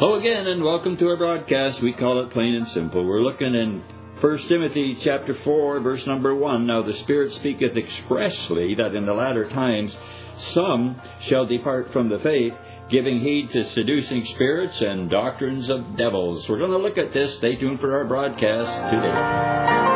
Hello again, and welcome to our broadcast. We call it Plain and Simple. We're looking in 1 Timothy chapter 4, verse number 1. Now the Spirit speaketh expressly that in the latter times some shall depart from the faith, giving heed to seducing spirits and doctrines of devils. We're going to look at this. Stay tuned for our broadcast today.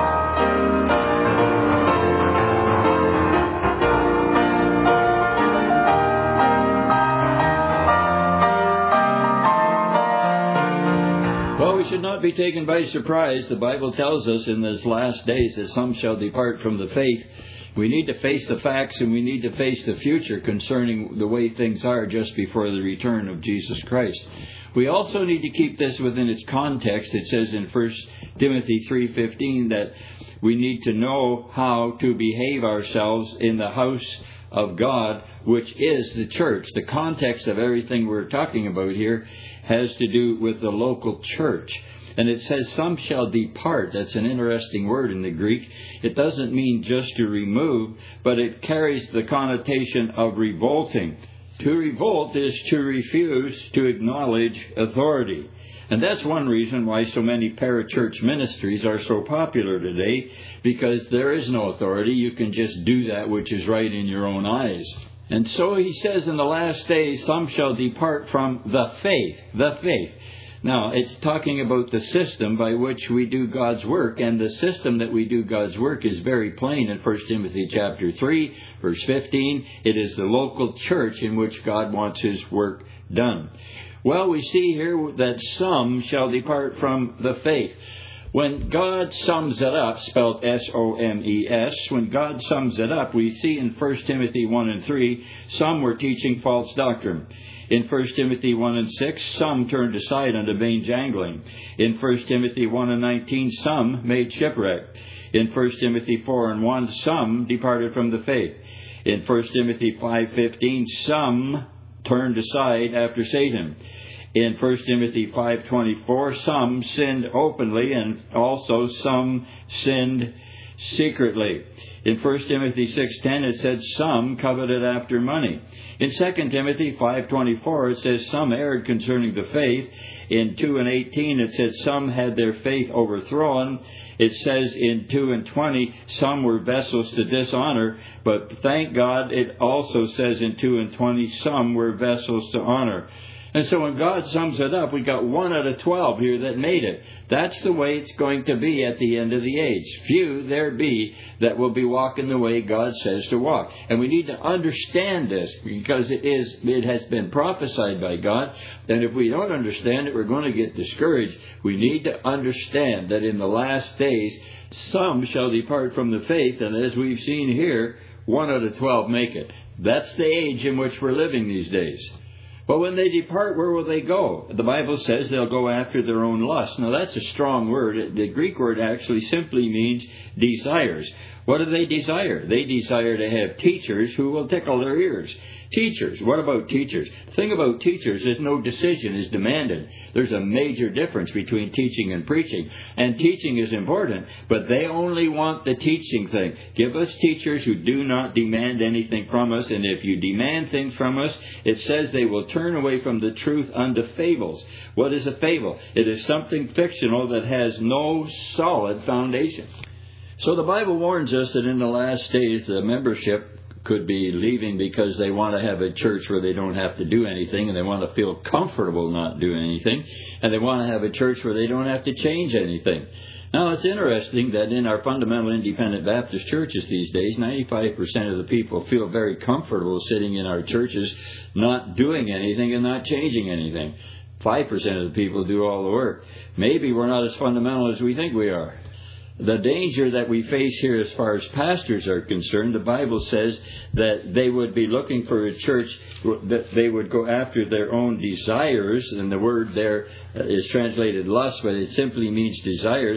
Should not be taken by surprise. The Bible tells us in these last days that some shall depart from the faith. We need to face the facts, and we need to face the future concerning the way things are just before the return of Jesus Christ. We also need to keep this within its context. It says in 1 Timothy 3:15 that we need to know how to behave ourselves in the house of God, which is the church. The context of everything we're talking about here has to do with the local church. And it says, some shall depart. That's an interesting word in the Greek. It doesn't mean just to remove, but it carries the connotation of revolting. To revolt is to refuse to acknowledge authority. And that's one reason why so many parachurch ministries are so popular today, because there is no authority. You can just do that which is right in your own eyes. And so he says in the last days, some shall depart from the faith. The faith. Now, it's talking about the system by which we do God's work, and the system that we do God's work is very plain in 1 Timothy chapter 3, verse 15. It is the local church in which God wants His work done. Well, we see here that some shall depart from the faith. When God sums it up, spelled S-O-M-E-S, when God sums it up, we see in 1 Timothy 1 and 3, some were teaching false doctrine. In 1 Timothy 1 and 6, some turned aside unto vain jangling. In 1 Timothy 1 and 19, some made shipwreck. In 1 Timothy 4 and 1, some departed from the faith. In 1 Timothy 5:15, some turned aside after Satan. In 1 Timothy 5:24, some sinned openly, and also some sinned secretly. In 1 Timothy 6:10, it says some coveted after money. In 2 Timothy 5:24, it says some erred concerning the faith. In 2 and 18, it says some had their faith overthrown. It says in 2 and 20, some were vessels to dishonor. But thank God, it also says in 2 and 20, some were vessels to honor. And so when God sums it up, we got 1 out of 12 here that made it. That's the way it's going to be at the end of the age. Few there be that will be walking the way God says to walk. And we need to understand this, because it has been prophesied by God. And if we don't understand it, we're going to get discouraged. We need to understand that in the last days, some shall depart from the faith. And as we've seen here, 1 out of 12 make it. That's the age in which we're living these days. But when they depart, where will they go? The Bible says they'll go after their own lusts. Now, that's a strong word. The Greek word actually simply means desires. What do they desire? They desire to have teachers who will tickle their ears. Teachers. What about teachers? The thing about teachers is no decision is demanded. There's a major difference between teaching and preaching. And teaching is important, but they only want the teaching thing. Give us teachers who do not demand anything from us, and if you demand things from us, it says they will turn away from the truth unto fables. What is a fable? It is something fictional that has no solid foundation. So the Bible warns us that in the last days the membership could be leaving because they want to have a church where they don't have to do anything, and they want to feel comfortable not doing anything, and they want to have a church where they don't have to change anything. Now, it's interesting that in our fundamental independent Baptist churches these days, 95% of the people feel very comfortable sitting in our churches not doing anything and not changing anything. 5% of the people do all the work. Maybe we're not as fundamental as we think we are. The danger that we face here as far as pastors are concerned, the Bible says that they would be looking for a church that they would go after their own desires, and the word there is translated lust, but it simply means desires.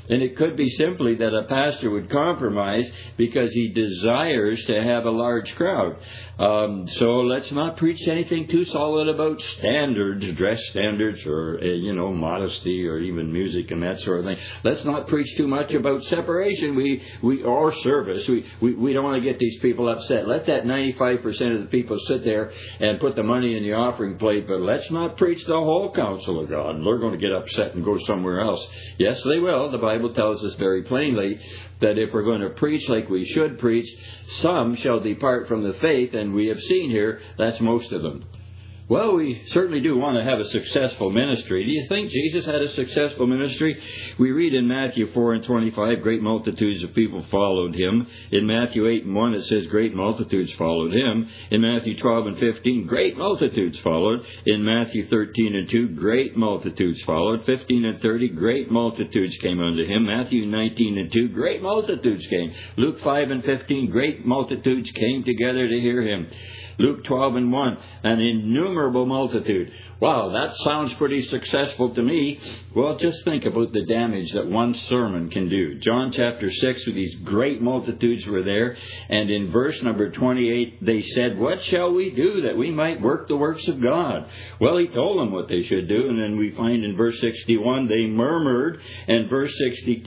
And it could be simply that a pastor would compromise because he desires to have a large crowd. So let's not preach anything too solid about standards, dress standards, or modesty, or even music and that sort of thing. Let's not preach too much about separation. Or service. We don't want to get these people upset. Let that 95% of the people sit there and put the money in the offering plate, but let's not preach the whole counsel of God. They're going to get upset and go somewhere else. Yes, they will. The Bible tells us very plainly that if we're going to preach like we should preach, some shall depart from the faith, and we have seen here that's most of them. Well, we certainly do want to have a successful ministry. Do you think Jesus had a successful ministry? We read in Matthew 4:25, great multitudes of people followed him. In Matthew 8:1, it says great multitudes followed him. In Matthew 12:15, great multitudes followed. In Matthew 13:2, great multitudes followed. 15:30, great multitudes came unto him. Matthew 19:2, great multitudes came. Luke 5:15, great multitudes came together to hear him. Luke 12:1, an innumerable multitude. Wow, that sounds pretty successful to me. Well, just think about the damage that one sermon can do. John chapter 6, these great multitudes were there, and in verse number 28, they said, what shall we do that we might work the works of God? Well, he told them what they should do, and then we find in verse 61, they murmured, and verse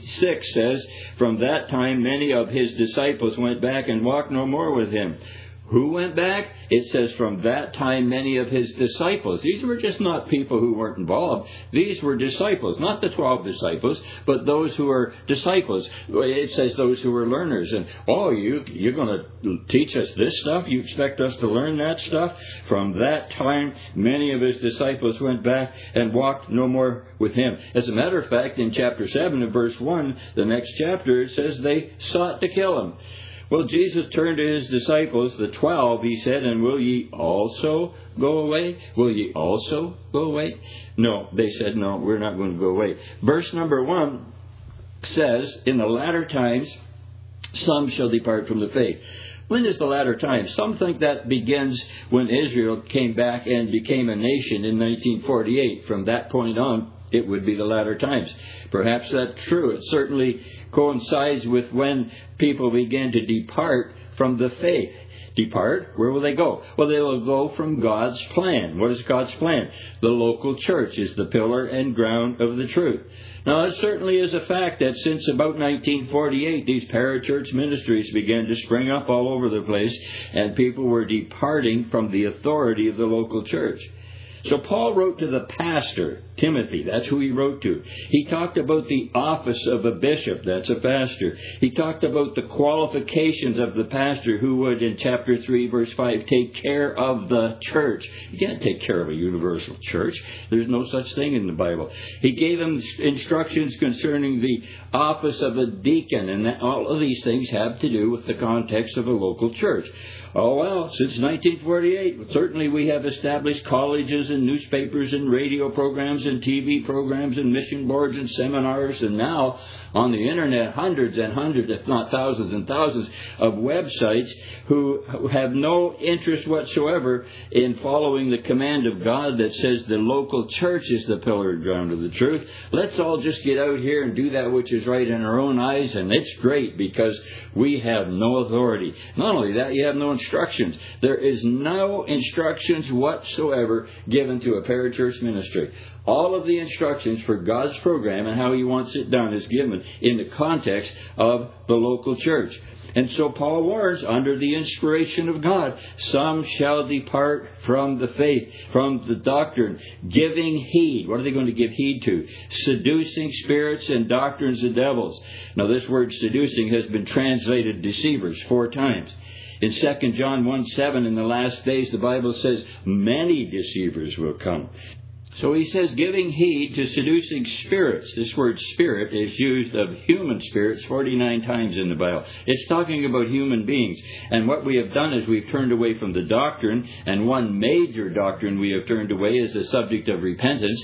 66 says, from that time many of his disciples went back and walked no more with him. Who went back? It says from that time many of his disciples. These were just not people who weren't involved. These were disciples, not the 12 disciples, but those who were disciples. It says those who were learners. And, you're going to teach us this stuff? You expect us to learn that stuff? From that time many of his disciples went back and walked no more with him. As a matter of fact, in chapter 7 and verse 1, the next chapter, it says they sought to kill him. Well, Jesus turned to his disciples, the 12, he said, and will ye also go away? Will ye also go away? No, they said, no, we're not going to go away. Verse number 1 says, in the latter times, some shall depart from the faith. When is the latter time? Some think that begins when Israel came back and became a nation in 1948. From that point on, it would be the latter times. Perhaps that's true. It certainly coincides with when people began to depart from the faith. Depart? Where will they go? Well, they will go from God's plan. What is God's plan? The local church is the pillar and ground of the truth. Now, it certainly is a fact that since about 1948, these parachurch ministries began to spring up all over the place, and people were departing from the authority of the local church. So Paul wrote to the pastor, Timothy. That's who he wrote to. He talked about the office of a bishop. That's a pastor. He talked about the qualifications of the pastor who would, in chapter 3, verse 5, take care of the church. You can't take care of a universal church. There's no such thing in the Bible. He gave him instructions concerning the office of a deacon, and all of these things have to do with the context of a local church. Oh, well, since 1948, certainly we have established colleges and newspapers and radio programs and TV programs and mission boards and seminars, and now on the Internet, hundreds and hundreds, if not thousands and thousands, of websites who have no interest whatsoever in following the command of God that says the local church is the pillar and ground of the truth. Let's all just get out here and do that which is right in our own eyes, and it's great because we have no authority. Not only that, you have no instructions. There is no instructions whatsoever given to a parachurch ministry. All of the instructions for God's program and how He wants it done is given in the context of the local church. And so Paul warns, under the inspiration of God, some shall depart from the faith, from the doctrine, giving heed. What are they going to give heed to? Seducing spirits and doctrines of devils. Now this word seducing has been translated deceivers 4 times. In 2 John 1:7, in the last days, the Bible says, many deceivers will come. So he says, giving heed to seducing spirits. This word spirit is used of human spirits 49 times in the Bible. It's talking about human beings. And what we have done is we've turned away from the doctrine. And one major doctrine we have turned away is the subject of repentance.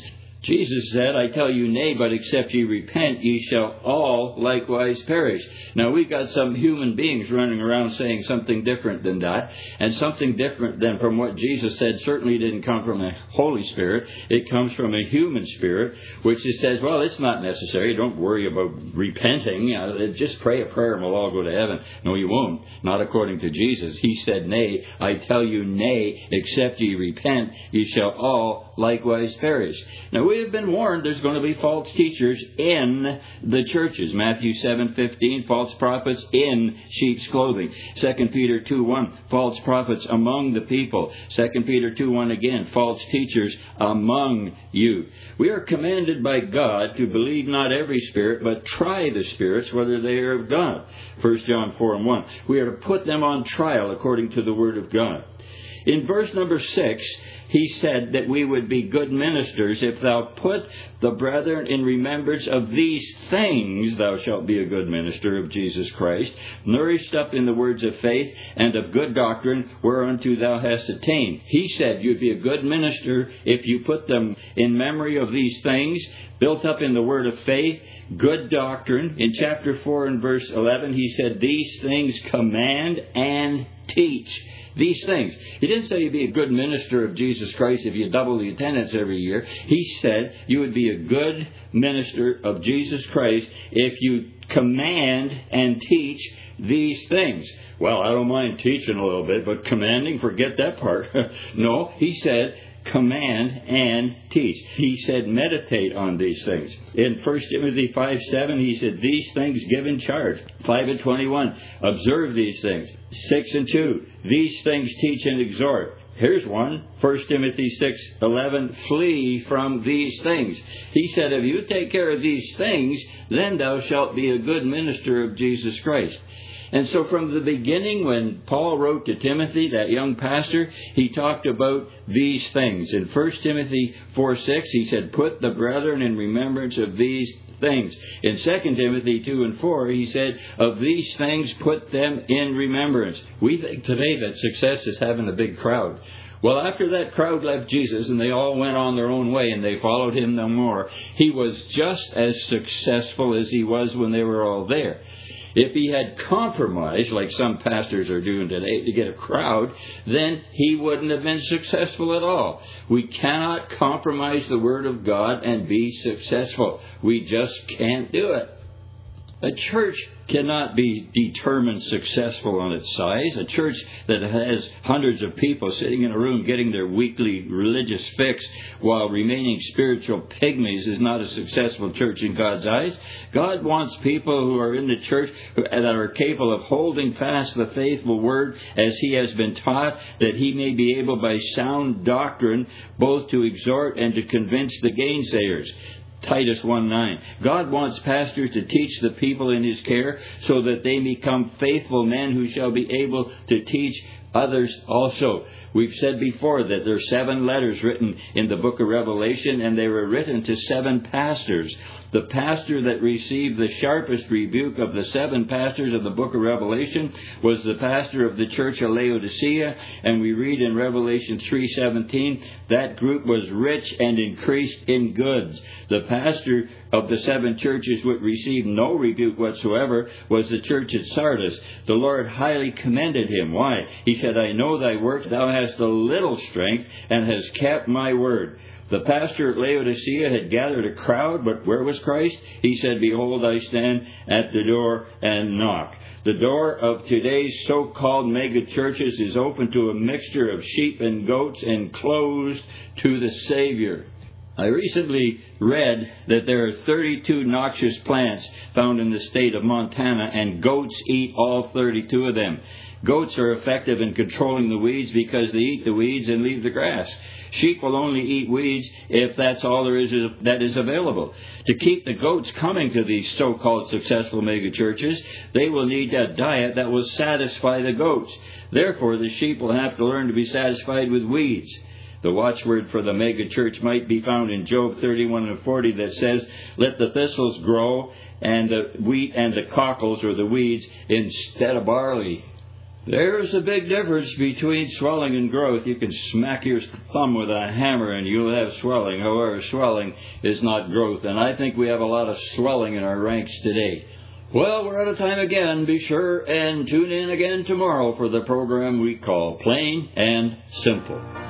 Jesus said, I tell you, nay, but except ye repent, ye shall all likewise perish. Now, we've got some human beings running around saying something different than that, and something different than from what Jesus said certainly didn't come from a Holy Spirit. It comes from a human spirit, which it says, well, it's not necessary. Don't worry about repenting. Just pray a prayer and we'll all go to heaven. No, you won't. Not according to Jesus. He said, nay, I tell you, nay, except ye repent, ye shall all likewise perish. Now, we have been warned there's going to be false teachers in the churches. Matthew 7:15, false prophets in sheep's clothing. 2 Peter 2:1, false prophets among the people. 2 Peter 2:1 again, false teachers among you. We are commanded by God to believe not every spirit, but try the spirits whether they are of God. 1 John 4:1. We are to put them on trial according to the Word of God. In verse number 6, he said that we would be good ministers. If thou put the brethren in remembrance of these things, thou shalt be a good minister of Jesus Christ, nourished up in the words of faith and of good doctrine, whereunto thou hast attained. He said you'd be a good minister if you put them in memory of these things, built up in the word of faith, good doctrine. In chapter 4 and verse 11, he said, these things command and teach. These things. He didn't say you'd be a good minister of Jesus Christ if you double the attendance every year. He said you would be a good minister of Jesus Christ if you command and teach these things. Well, I don't mind teaching a little bit, but commanding, forget that part. No, he said command and teach. He said meditate on these things. In 1 Timothy 5:7, he said these things give in charge. 5:21, observe these things. 6:2, these things teach and exhort. Here's one, 1 Timothy 6:11, flee from these things. He said, if you take care of these things, then thou shalt be a good minister of Jesus Christ. And so from the beginning, when Paul wrote to Timothy, that young pastor, he talked about these things. In 1 Timothy 4:6, he said, put the brethren in remembrance of these things. In 2 Timothy 2 and 4, he said, of these things put them in remembrance. We think today that success is having a big crowd. Well, after that crowd left Jesus and they all went on their own way and they followed him no more, he was just as successful as he was when they were all there. If he had compromised, like some pastors are doing today, to get a crowd, then he wouldn't have been successful at all. We cannot compromise the Word of God and be successful. We just can't do it. A church cannot be determined successful on its size. A church that has hundreds of people sitting in a room getting their weekly religious fix while remaining spiritual pygmies is not a successful church in God's eyes. God wants people who are in the church that are capable of holding fast the faithful word as he has been taught, that he may be able by sound doctrine both to exhort and to convince the gainsayers. Titus 1:9. God wants pastors to teach the people in his care so that they become faithful men who shall be able to teach others also. We've said before that there are 7 letters written in the book of Revelation, and they were written to 7 pastors. The pastor that received the sharpest rebuke of the 7 pastors of the book of Revelation was the pastor of the church of Laodicea, and we read in Revelation 3:17, that group was rich and increased in goods. The pastor of the 7 churches which received no rebuke whatsoever was the church at Sardis. The Lord highly commended him. Why? He said, I know thy work, thou hast a little strength, and hast kept my word. The pastor at Laodicea had gathered a crowd, but where was Christ? He said, behold, I stand at the door and knock. The door of today's so-called mega churches is open to a mixture of sheep and goats and closed to the Savior. I recently read that there are 32 noxious plants found in the state of Montana, and goats eat all 32 of them. Goats are effective in controlling the weeds because they eat the weeds and leave the grass. Sheep will only eat weeds if that's all there is that is available. To keep the goats coming to these so-called successful megachurches, they will need a diet that will satisfy the goats. Therefore, the sheep will have to learn to be satisfied with weeds. The watchword for the mega church might be found in Job 31 and 40 that says, let the thistles grow and the wheat and the cockles or the weeds instead of barley. There's a big difference between swelling and growth. You can smack your thumb with a hammer and you'll have swelling. However, swelling is not growth. And I think we have a lot of swelling in our ranks today. Well, we're out of time again. Be sure and tune in again tomorrow for the program we call Plain and Simple.